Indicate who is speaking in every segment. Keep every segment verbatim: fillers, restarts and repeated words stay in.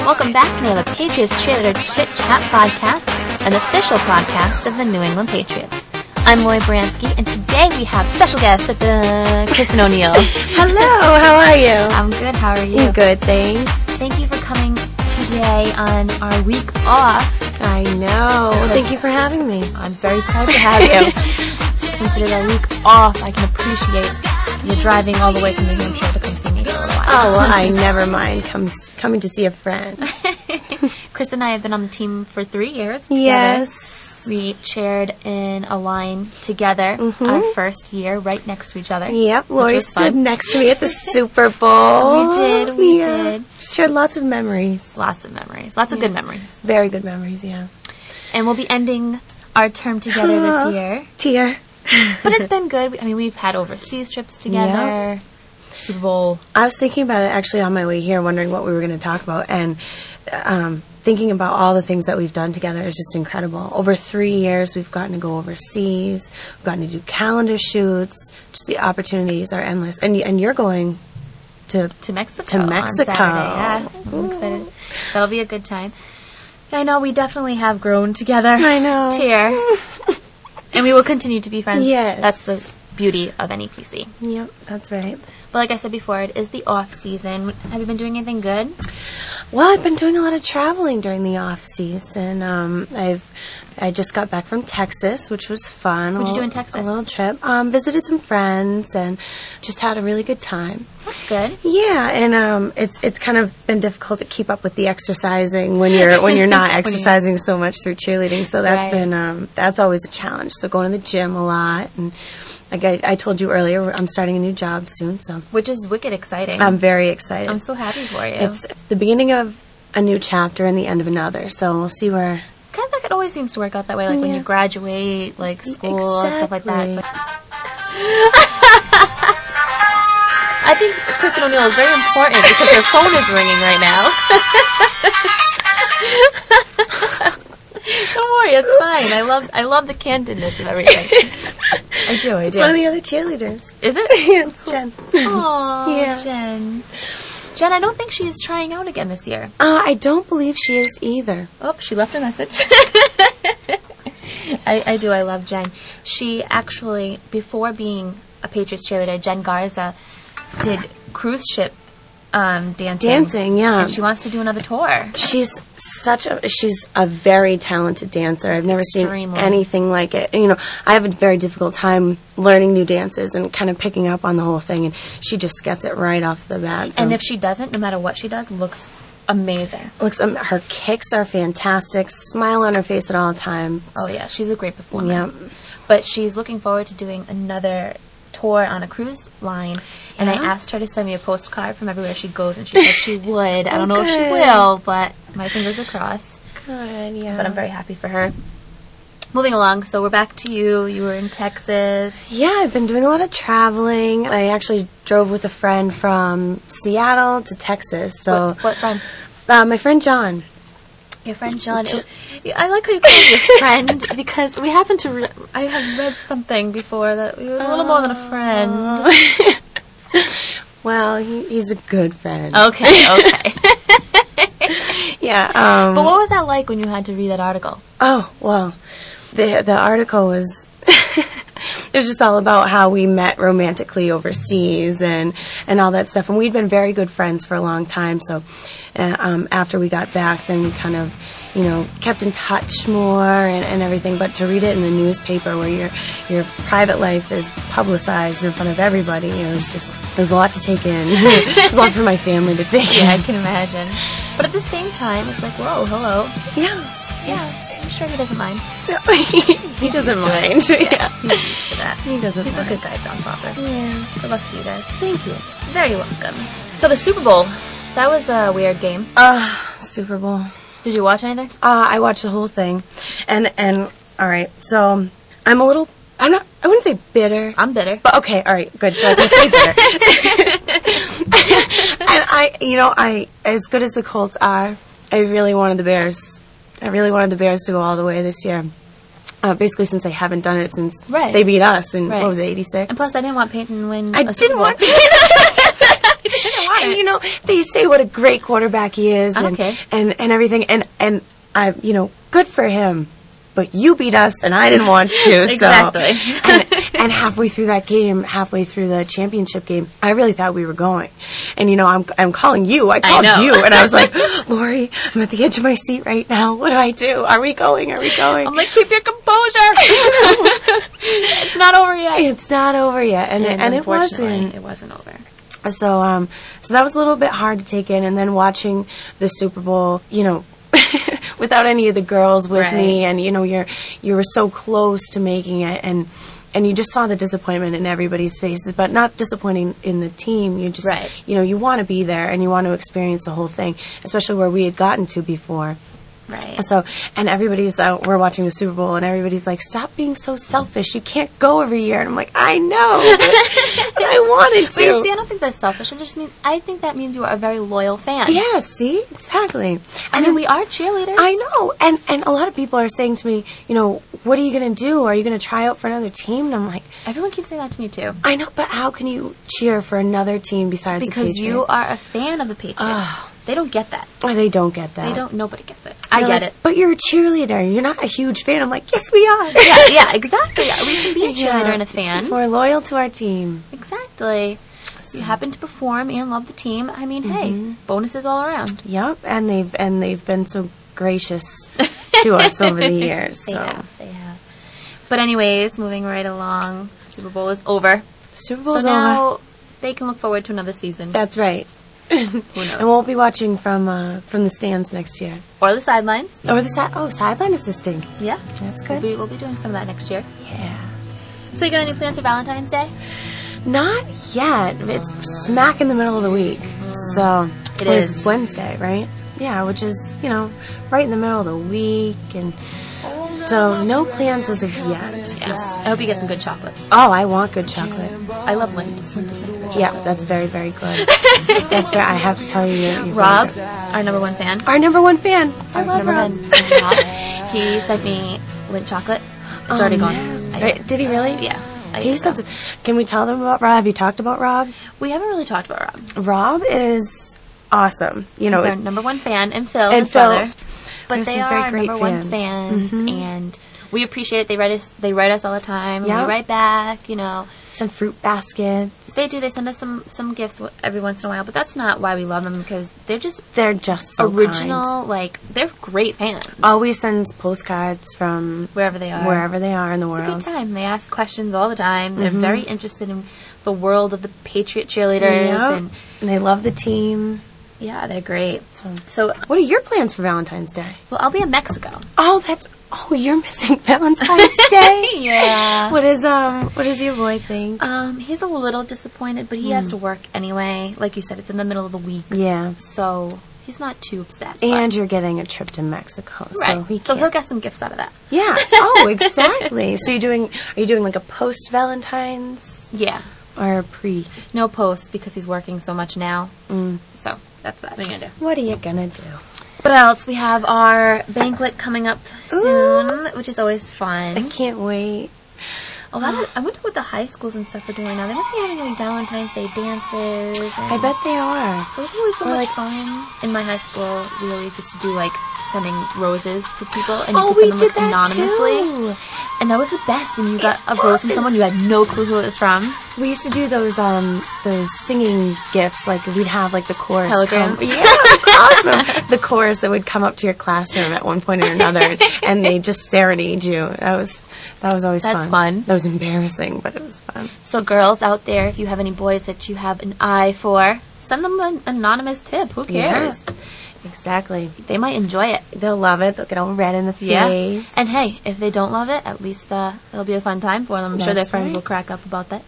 Speaker 1: Welcome back to the Patriots Cheerleader Chit Chat Podcast, an official podcast of the New England Patriots. I'm Lori Bransky, and today we have special guest, uh, Kristen O'Neill.
Speaker 2: Hello, how are you?
Speaker 1: I'm good, how are you?
Speaker 2: Good, thanks.
Speaker 1: Thank you for coming today on our week off.
Speaker 2: I know. Well, thank you for having me.
Speaker 1: I'm very proud to have you. Since it is our week off, I can appreciate you driving all the way from New Hampshire to come see me for a little while.
Speaker 2: Oh, well, I never mind come, coming to see a friend.
Speaker 1: Kristen and I have been on the team for three years together.
Speaker 2: Yes.
Speaker 1: We chaired in a line together mm-hmm. our first year, right next to each other.
Speaker 2: Yep, Lori stood next to me at the Super Bowl.
Speaker 1: We did, we
Speaker 2: yeah.
Speaker 1: did.
Speaker 2: Shared lots of memories.
Speaker 1: Lots of memories. Lots of
Speaker 2: yeah.
Speaker 1: good memories.
Speaker 2: Very good memories, yeah.
Speaker 1: And we'll be ending our term together
Speaker 2: oh,
Speaker 1: this year.
Speaker 2: Tear.
Speaker 1: But it's been good. I mean, we've had overseas trips together. Yep. Super Bowl.
Speaker 2: I was thinking about it actually on my way here, wondering what we were going to talk about. And um, thinking about all the things that we've done together is just incredible. Over three years, we've gotten to go overseas. We've gotten to do calendar shoots. Just the opportunities are endless. And and you're going to
Speaker 1: to Mexico.
Speaker 2: To Mexico.
Speaker 1: On Saturday. Yeah, I'm excited. That'll be a good time. I know we definitely have grown together.
Speaker 2: I know.
Speaker 1: Tear. And we will continue to be friends.
Speaker 2: Yes.
Speaker 1: That's the beauty of N E P C.
Speaker 2: Yep, that's right.
Speaker 1: But like I said before, it is the off season. Have you been doing anything good?
Speaker 2: Well, I've been doing a lot of traveling during the off season. Um, I've I just got back from Texas, which was fun.
Speaker 1: What'd you do in Texas?
Speaker 2: A little trip. Um, visited some friends and just had a really good time.
Speaker 1: That's good.
Speaker 2: Yeah, and um, it's it's kind of been difficult to keep up with the exercising when you're when you're not exercising so much through cheerleading. So that's
Speaker 1: right.
Speaker 2: been um, that's always a challenge. So going to the gym a lot, and like I, I told you earlier, I'm starting a new job soon. So
Speaker 1: which is wicked exciting.
Speaker 2: I'm very excited.
Speaker 1: I'm so happy for you.
Speaker 2: It's the beginning of a new chapter and the end of another. So we'll see where.
Speaker 1: Kind of like it always seems to work out that way, like
Speaker 2: yeah.
Speaker 1: when you graduate, like school,
Speaker 2: exactly.
Speaker 1: and stuff like that. It's like I think Kristen O'Neill is very important because her phone is ringing right now. Don't worry, it's fine. I love I love the candidness of everything. I do, I do.
Speaker 2: It's one of the other cheerleaders.
Speaker 1: Is it?
Speaker 2: Yeah, it's Jen.
Speaker 1: Aww,
Speaker 2: yeah.
Speaker 1: Jen. Jen, I don't think she is trying out again this year.
Speaker 2: Uh, I don't believe she is either.
Speaker 1: Oh, she left a message. I, I do. I love Jen. She actually, before being a Patriots cheerleader, Jen Garza did cruise ship um, dancing.
Speaker 2: Dancing, yeah.
Speaker 1: And she wants to do another tour.
Speaker 2: She's such a she's a very talented dancer. I've never
Speaker 1: Extremely.
Speaker 2: seen anything like it. And, you know, I have a very difficult time learning new dances and kind of picking up on the whole thing. And she just gets it right off the bat. So
Speaker 1: and if she doesn't, no matter what she does, looks amazing.
Speaker 2: Looks um, her kicks are fantastic. Smile on her face at all times.
Speaker 1: Oh yeah, she's a great performer.
Speaker 2: Yeah.
Speaker 1: But she's looking forward to doing another tour on a cruise line. And
Speaker 2: yeah.
Speaker 1: I asked her to send me a postcard from everywhere she goes, and she said she would. I don't know
Speaker 2: Good.
Speaker 1: if she will, but my fingers are crossed.
Speaker 2: Good, yeah.
Speaker 1: But I'm very happy for her. Moving along, so we're back to you. You were in Texas.
Speaker 2: Yeah, I've been doing a lot of traveling. I actually drove with a friend from Seattle to Texas. So,
Speaker 1: What, what friend?
Speaker 2: Uh, my friend John.
Speaker 1: Your friend John. It, I like how you call him your friend because we happened to. Re- I have read something before that he was a little more than a friend.
Speaker 2: Well, he, he's a good friend.
Speaker 1: Okay, okay.
Speaker 2: Yeah. Um,
Speaker 1: but what was that like when you had to read that article?
Speaker 2: Oh, well, the the article was it was just all about how we met romantically overseas and, and all that stuff. And we'd been very good friends for a long time. So uh, um, after we got back, then we kind of, you know, kept in touch more and, and everything. But to read it in the newspaper where your your private life is publicized in front of everybody, it was just, it was a lot to take in. It was a lot for my family to take
Speaker 1: Yeah,
Speaker 2: in.
Speaker 1: I can imagine. But at the same time, it's like, whoa, hello.
Speaker 2: Yeah.
Speaker 1: Yeah. I'm sure he doesn't mind.
Speaker 2: No, he, he doesn't mind.
Speaker 1: Yeah.
Speaker 2: Yeah.
Speaker 1: He's used to that.
Speaker 2: He doesn't
Speaker 1: He's
Speaker 2: mind.
Speaker 1: a good guy, John Crawford.
Speaker 2: Yeah.
Speaker 1: Good luck to you guys.
Speaker 2: Thank you.
Speaker 1: Very welcome. So the Super Bowl, that was a weird game.
Speaker 2: Uh, Super Bowl.
Speaker 1: Did you watch anything?
Speaker 2: Uh, I watched the whole thing. And, and, all right, so I'm a little, I'm not, I wouldn't say bitter.
Speaker 1: I'm bitter.
Speaker 2: But okay, all right, good. So I can say bitter. And I, you know, I, as good as the Colts are, I really wanted the Bears. I really wanted the Bears to go all the way this year. Uh, basically, since I haven't done it since
Speaker 1: Right.
Speaker 2: they beat us in,
Speaker 1: Right.
Speaker 2: what was it, eighty-six?
Speaker 1: And plus, I didn't want Peyton to win
Speaker 2: I
Speaker 1: a Super
Speaker 2: didn't
Speaker 1: Bowl.
Speaker 2: want
Speaker 1: I didn't want
Speaker 2: and
Speaker 1: it.
Speaker 2: you know, they say what a great quarterback he is, and
Speaker 1: Okay.
Speaker 2: and, and everything, and and I, you know, good for him. But you beat us, and I didn't want you. So.
Speaker 1: Exactly.
Speaker 2: and, and halfway through that game, halfway through the championship game, I really thought we were going. And you know, I'm I'm calling you. I called
Speaker 1: know.
Speaker 2: you, and I was like, Lori, I'm at the edge of my seat right now. What do I do? Are we going? Are we going?
Speaker 1: I'm like, keep your composure. It's not over yet.
Speaker 2: It's not over yet, and
Speaker 1: And,
Speaker 2: and it
Speaker 1: unfortunately,
Speaker 2: wasn't.
Speaker 1: It wasn't over.
Speaker 2: So um, so that was a little bit hard to take in, and then watching the Super Bowl, you know, without any of the girls with
Speaker 1: Right.
Speaker 2: me, and you know, you're you were so close to making it, and and you just saw the disappointment in everybody's faces, but not disappointing in the team. You just,
Speaker 1: Right.
Speaker 2: you know, you want to be there and you want to experience the whole thing, especially where we had gotten to before.
Speaker 1: Right.
Speaker 2: So, and everybody's out, we're watching the Super Bowl, and everybody's like, stop being so selfish. You can't go every year. And I'm like, I know, but, but I wanted to.
Speaker 1: But you see, I don't think that's selfish. I just mean, I think that means you are a very loyal fan.
Speaker 2: Yeah, see? Exactly.
Speaker 1: I mean, we are cheerleaders.
Speaker 2: I know. And and a lot of people are saying to me, you know, what are you going to do? Are you going to try out for another team? And I'm like,
Speaker 1: Everyone keeps saying that to me, too.
Speaker 2: I know, but how can you cheer for another team besides the
Speaker 1: Because
Speaker 2: Patriots?
Speaker 1: you are a fan of the Patriots.
Speaker 2: Ugh.
Speaker 1: They don't get that.
Speaker 2: Oh, they don't get that.
Speaker 1: They don't. Nobody gets it. I
Speaker 2: They're
Speaker 1: get
Speaker 2: like,
Speaker 1: it.
Speaker 2: But you're a cheerleader. You're not a huge fan. I'm like, yes, we are.
Speaker 1: Yeah, yeah, exactly. We can be a cheerleader
Speaker 2: Yeah.
Speaker 1: and a fan.
Speaker 2: We're loyal to our team.
Speaker 1: Exactly. You happen to perform and love the team. I mean, hey, bonuses all around.
Speaker 2: Yep, and they've and they've been so gracious to us over the years.
Speaker 1: They
Speaker 2: So
Speaker 1: have. They have. But anyways, moving right along, Super Bowl is over.
Speaker 2: Super
Speaker 1: So
Speaker 2: Bowl's
Speaker 1: now
Speaker 2: over.
Speaker 1: they can look forward to another season.
Speaker 2: That's right.
Speaker 1: Who
Speaker 2: And
Speaker 1: knows?
Speaker 2: we'll be watching from uh, from the stands next year.
Speaker 1: Or the sidelines.
Speaker 2: Or the side oh sideline assisting.
Speaker 1: Yeah.
Speaker 2: That's
Speaker 1: We'll
Speaker 2: good.
Speaker 1: be, we'll be doing some of that next year.
Speaker 2: Yeah.
Speaker 1: So you got any plans for Valentine's Day?
Speaker 2: Not yet. It's smack in the middle of the week. So
Speaker 1: It
Speaker 2: what
Speaker 1: is.
Speaker 2: It's Wednesday, right? Yeah, which is, you know, right in the middle of the week, and so no plans as of yet.
Speaker 1: Yeah. I hope you get some good chocolate.
Speaker 2: Oh, I want good chocolate.
Speaker 1: I love Lind. Lind is my favorite.
Speaker 2: Yeah, that's very, very good. That's very, I have to tell you. you're- you're
Speaker 1: Rob,
Speaker 2: very good.
Speaker 1: our number one fan.
Speaker 2: Our number one fan.
Speaker 1: I
Speaker 2: I've
Speaker 1: love
Speaker 2: never
Speaker 1: Rob.
Speaker 2: been-
Speaker 1: Rob. He sent me Lindt chocolate. It's
Speaker 2: Oh,
Speaker 1: already
Speaker 2: no.
Speaker 1: gone. I-
Speaker 2: Right, did he really?
Speaker 1: Yeah. I
Speaker 2: He
Speaker 1: ate
Speaker 2: said,
Speaker 1: some.
Speaker 2: can we tell them about Rob? Have you talked about Rob?
Speaker 1: We haven't really talked about Rob.
Speaker 2: Rob is awesome. You know,
Speaker 1: He's our
Speaker 2: it-
Speaker 1: number one fan, and Phil,
Speaker 2: And
Speaker 1: his
Speaker 2: Phil.
Speaker 1: brother. But
Speaker 2: There's
Speaker 1: they
Speaker 2: some
Speaker 1: are
Speaker 2: very
Speaker 1: our
Speaker 2: great
Speaker 1: number one
Speaker 2: fans.
Speaker 1: fans, and we appreciate it. They write us. They write us all the time.
Speaker 2: Yeah.
Speaker 1: We write back. You know,
Speaker 2: some fruit baskets.
Speaker 1: they do. They send us some some gifts w- every once in a while. But that's not why we love them, because they're just
Speaker 2: They're just so
Speaker 1: original.
Speaker 2: kind.
Speaker 1: Like, they're great fans
Speaker 2: Always sends postcards from
Speaker 1: wherever they are.
Speaker 2: wherever they are in the
Speaker 1: It's a
Speaker 2: world.
Speaker 1: good time. They ask questions all the time. They're very interested in the world of the Patriot cheerleaders,
Speaker 2: Yep.
Speaker 1: and
Speaker 2: And they love the team.
Speaker 1: yeah, they're great.
Speaker 2: So,
Speaker 1: So,
Speaker 2: what are your plans for Valentine's Day?
Speaker 1: well, I'll be in Mexico.
Speaker 2: Oh, that's oh, you're missing Valentine's Day.
Speaker 1: Yeah.
Speaker 2: What is um? What does your boy think?
Speaker 1: Um, he's a little disappointed, but he has to work anyway. Like you said, it's in the middle of the week,
Speaker 2: Yeah,
Speaker 1: so he's not too upset. but-
Speaker 2: and you're getting a trip to Mexico,
Speaker 1: right,
Speaker 2: so he
Speaker 1: so
Speaker 2: can't.
Speaker 1: he'll get some gifts out of that.
Speaker 2: Yeah. Oh, exactly. So you're doing? Are you doing like a post Valentine's
Speaker 1: Yeah,
Speaker 2: or a pre?
Speaker 1: no posts because he's working so much now.
Speaker 2: Mm.
Speaker 1: So that's that. What are you gonna do?
Speaker 2: What are you gonna do?
Speaker 1: What else? We have our banquet coming up soon, which is always fun.
Speaker 2: I can't wait.
Speaker 1: A lot of, I wonder what the high schools and stuff are doing now. They must be having like Valentine's Day dances. And
Speaker 2: I bet they are.
Speaker 1: those were always so
Speaker 2: Or,
Speaker 1: much
Speaker 2: like-
Speaker 1: fun. In my high school, we always used to do like sending roses to people, and you
Speaker 2: Oh,
Speaker 1: could
Speaker 2: we
Speaker 1: send them
Speaker 2: did
Speaker 1: like,
Speaker 2: that
Speaker 1: anonymously.
Speaker 2: too.
Speaker 1: And that was the best when you got
Speaker 2: It
Speaker 1: a rose from
Speaker 2: was.
Speaker 1: someone you had no clue who it was from.
Speaker 2: We used to do those um those singing gifts. Like we'd have like the chorus.
Speaker 1: Telegram.
Speaker 2: Come, yeah, it was awesome. The chorus that would come up to your classroom at one point or another, and, and they just serenade you. That was that was always
Speaker 1: That's
Speaker 2: fun.
Speaker 1: fun.
Speaker 2: That was embarrassing, but it was fun.
Speaker 1: So girls out there, if you have any boys that you have an eye for, send them an anonymous tip. Who cares?
Speaker 2: Yeah. Exactly.
Speaker 1: They might enjoy it.
Speaker 2: They'll love it. They'll get all red in the
Speaker 1: Yeah.
Speaker 2: face.
Speaker 1: And hey, if they don't love it, at least uh, it'll be a fun time for them. I'm sure their
Speaker 2: That's
Speaker 1: friends
Speaker 2: right.
Speaker 1: will crack up about that.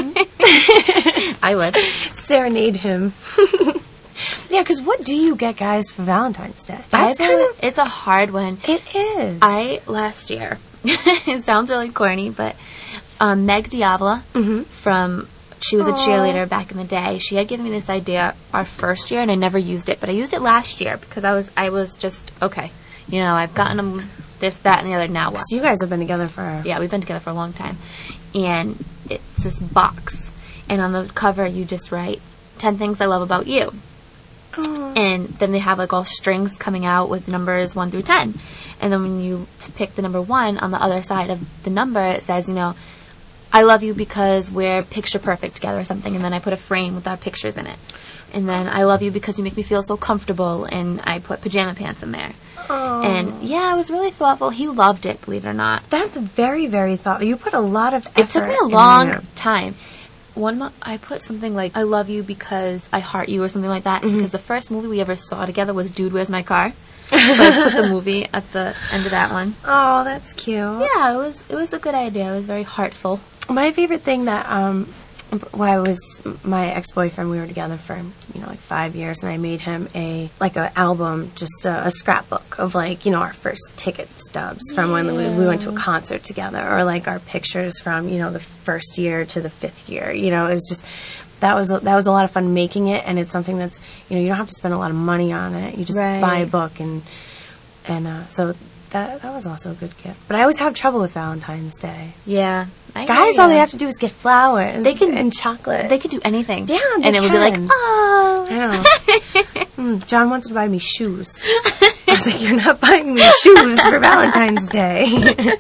Speaker 1: I would.
Speaker 2: Serenade him. Yeah, because what do you get guys for Valentine's Day? That's
Speaker 1: I
Speaker 2: kind
Speaker 1: would-
Speaker 2: of
Speaker 1: it's a hard one.
Speaker 2: it is.
Speaker 1: I last year. It sounds really corny, but um, Meg Diabla
Speaker 2: Mhm.
Speaker 1: from she was a
Speaker 2: Aw.
Speaker 1: cheerleader back in the day. She had given me this idea our first year, and I never used it. But I used it last year because I was I was just okay. You know, I've gotten them this, that, and the other. Now what?
Speaker 2: So you guys have been together for
Speaker 1: Yeah, we've been together for a long time, and it's this box, and on the cover you just write ten things I love about you.
Speaker 2: Aww.
Speaker 1: And then they have like all strings coming out with numbers one through ten. And then when you pick the number one, on the other side of the number, it says, you know, I love you because we're picture perfect together or something. And then I put a frame with our pictures in it. And then I love you because you make me feel so comfortable. And I put pajama pants in there.
Speaker 2: Aww.
Speaker 1: And yeah, it was really thoughtful. He loved it, believe it or not.
Speaker 2: That's very, very thoughtful. You put a lot of effort.
Speaker 1: It took me a
Speaker 2: in
Speaker 1: long
Speaker 2: there.
Speaker 1: time. One month, I put something like, I love you because I heart you or something like that.
Speaker 2: Mm-hmm.
Speaker 1: Because the first movie we ever saw together was Dude, Where's My Car? So I put the movie at the end of that one.
Speaker 2: Oh, that's cute.
Speaker 1: Yeah, it was it was a good idea. It was very heartful.
Speaker 2: My favorite thing that, um, while I was my ex-boyfriend, we were together for, you know, like five years, and I made him a, like a album, just a, a scrapbook of, like, you know, our first ticket stubs from when we, we went to a concert together, or, like, our pictures from, you know, the first year to the fifth year. You know, it was just, that was, a, that was a lot of fun making it, and it's something that's, you know, you don't have to spend a lot of money on it. You just
Speaker 1: Right.
Speaker 2: buy a book, and, and, uh, so that, that was also a good gift. But I always have trouble with Valentine's Day.
Speaker 1: Yeah. I
Speaker 2: Guys,
Speaker 1: hear
Speaker 2: all
Speaker 1: ya.
Speaker 2: they have to do is get flowers
Speaker 1: They can-
Speaker 2: and chocolate.
Speaker 1: They could do anything.
Speaker 2: Yeah, they
Speaker 1: And it would be like,
Speaker 2: can.
Speaker 1: oh.
Speaker 2: I know. Mm, John wants to buy me shoes. I was like, you're not buying me shoes for Valentine's Day.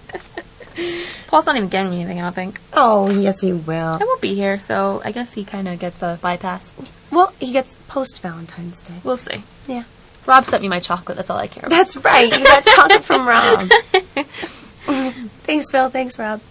Speaker 1: Paul's not even getting me anything, I don't think.
Speaker 2: Oh, yes, he will.
Speaker 1: I won't be here, so I guess he kind of gets a bypass.
Speaker 2: Well, he gets post-Valentine's Day.
Speaker 1: We'll see.
Speaker 2: Yeah.
Speaker 1: Rob sent me my chocolate. That's all I care about.
Speaker 2: That's right. You got chocolate from Rob. Thanks, Phil. Thanks, Rob.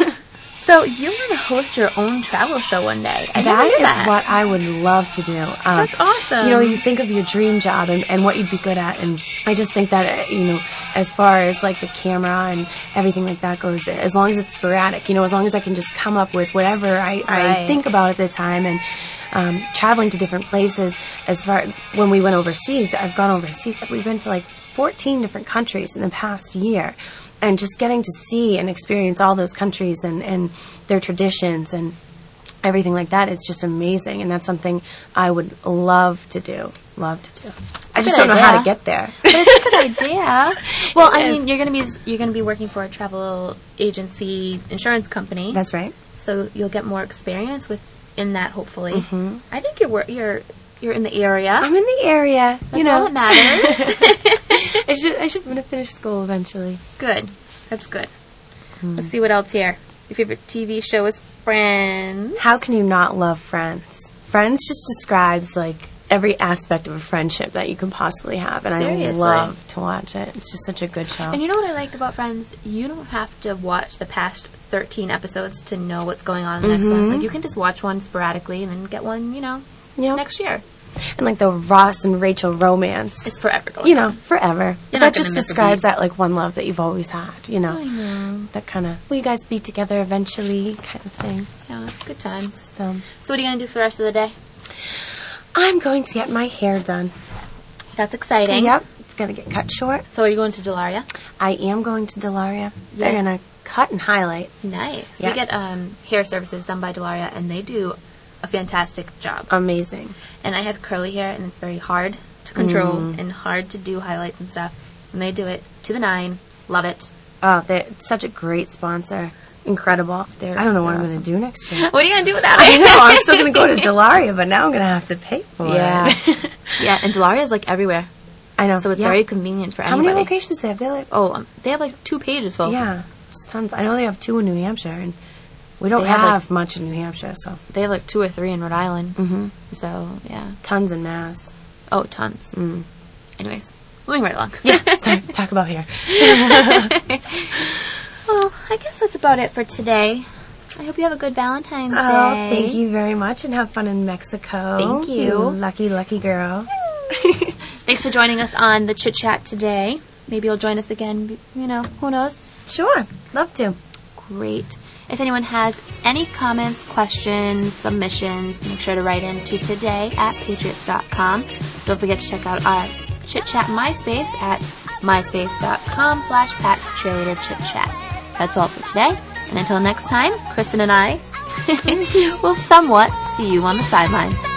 Speaker 1: So you're going to host your own travel show one day. I
Speaker 2: That
Speaker 1: didn't
Speaker 2: is
Speaker 1: know that.
Speaker 2: what I would love to do. Um,
Speaker 1: That's awesome.
Speaker 2: You know, you think of your dream job and, and what you'd be good at, and I just think that, uh, you know, as far as like the camera and everything like that goes, as long as it's sporadic, you know, as long as I can just come up with whatever I, I
Speaker 1: Right.
Speaker 2: think about at the time, and um, traveling to different places. As far when we went overseas, I've gone overseas. We've been to like fourteen different countries in the past year. And just getting to see and experience all those countries and, and their traditions and everything like that, it's just amazing. And that's something I would love to do. Love to do. I just
Speaker 1: good
Speaker 2: don't know how
Speaker 1: idea.
Speaker 2: to get there.
Speaker 1: But it's a good idea. Well, I
Speaker 2: Yeah.
Speaker 1: mean, you're going to be you're going to be working for a travel agency insurance company.
Speaker 2: That's right.
Speaker 1: So you'll get more experience with in that. Hopefully,
Speaker 2: Mm-hmm.
Speaker 1: I think you're wor- you're you're in the area.
Speaker 2: I'm in the area.
Speaker 1: That's
Speaker 2: you know,
Speaker 1: all that matters.
Speaker 2: I should I should finish school eventually.
Speaker 1: Good. That's good.
Speaker 2: Hmm.
Speaker 1: Let's see what else here. Your favorite T V show is Friends.
Speaker 2: How can you not love Friends? Friends just describes like every aspect of a friendship that you can possibly have, and
Speaker 1: Seriously.
Speaker 2: I love to watch it. It's just such a good show.
Speaker 1: And you know what I like about Friends? You don't have to watch the past thirteen episodes to know what's going on in the next
Speaker 2: Mm-hmm.
Speaker 1: one. Like, you can just watch one sporadically and then get one, you know,
Speaker 2: Yep.
Speaker 1: next year.
Speaker 2: And like the Ross and Rachel romance.
Speaker 1: It's forever going
Speaker 2: you know,
Speaker 1: on.
Speaker 2: forever.
Speaker 1: You're
Speaker 2: That
Speaker 1: not gonna
Speaker 2: just
Speaker 1: miss a
Speaker 2: describes
Speaker 1: beat.
Speaker 2: that like one love that you've always had, you know.
Speaker 1: I know.
Speaker 2: That kind of, will you guys be together eventually kind of thing.
Speaker 1: Yeah, good times.
Speaker 2: So,
Speaker 1: So what are you going to do for the rest of the day?
Speaker 2: I'm going to get my hair done.
Speaker 1: That's exciting.
Speaker 2: Yep, it's going to get cut short.
Speaker 1: So are you going to Delaria?
Speaker 2: I am going to Delaria. They're
Speaker 1: Yeah.
Speaker 2: going to cut and highlight.
Speaker 1: Nice.
Speaker 2: Yeah.
Speaker 1: We get um, hair services done by Delaria, and they do a fantastic job.
Speaker 2: Amazing.
Speaker 1: And I have curly hair, and it's very hard to control
Speaker 2: Mm.
Speaker 1: and hard to do highlights and stuff. And they do it to the nine. Love it.
Speaker 2: Oh, they're such a great sponsor. Incredible.
Speaker 1: They're-
Speaker 2: I don't know what
Speaker 1: they're
Speaker 2: I'm going to do next year.
Speaker 1: What are you going to do with that?
Speaker 2: I know, I'm still going to go to Delaria, but now I'm going to have to pay for
Speaker 1: Yeah.
Speaker 2: it.
Speaker 1: Yeah, and Delaria is like everywhere.
Speaker 2: I know.
Speaker 1: So it's
Speaker 2: yeah.
Speaker 1: very convenient for
Speaker 2: How
Speaker 1: anybody.
Speaker 2: many locations do they have? They're like,
Speaker 1: Oh, um, they have like two pages full.
Speaker 2: yeah, just tons. I know they have two in New Hampshire, and we don't
Speaker 1: They have,
Speaker 2: have,
Speaker 1: like-
Speaker 2: much in New Hampshire, so
Speaker 1: They have like two or three in Rhode Island.
Speaker 2: mm-hmm.
Speaker 1: So, yeah.
Speaker 2: tons in Mass.
Speaker 1: Oh, tons.
Speaker 2: Mm.
Speaker 1: Anyways, moving right along.
Speaker 2: Yeah, sorry, talk about hair.
Speaker 1: Well, I guess that's about it for today. I hope you have a good Valentine's Day.
Speaker 2: Oh, thank you very much, and have fun in Mexico.
Speaker 1: Thank you.
Speaker 2: lucky, lucky girl.
Speaker 1: Thanks for joining us on the Chit Chat today. Maybe you'll join us again. You know, who knows?
Speaker 2: Sure, love to.
Speaker 1: Great. If anyone has any comments, questions, submissions, make sure to write in to today at patriots dot com. Don't forget to check out our Chit Chat MySpace at myspace.com slash Pat's Cheerleader Chit Chat. That's all for today. And until next time, Kristen and I will somewhat see you on the sidelines.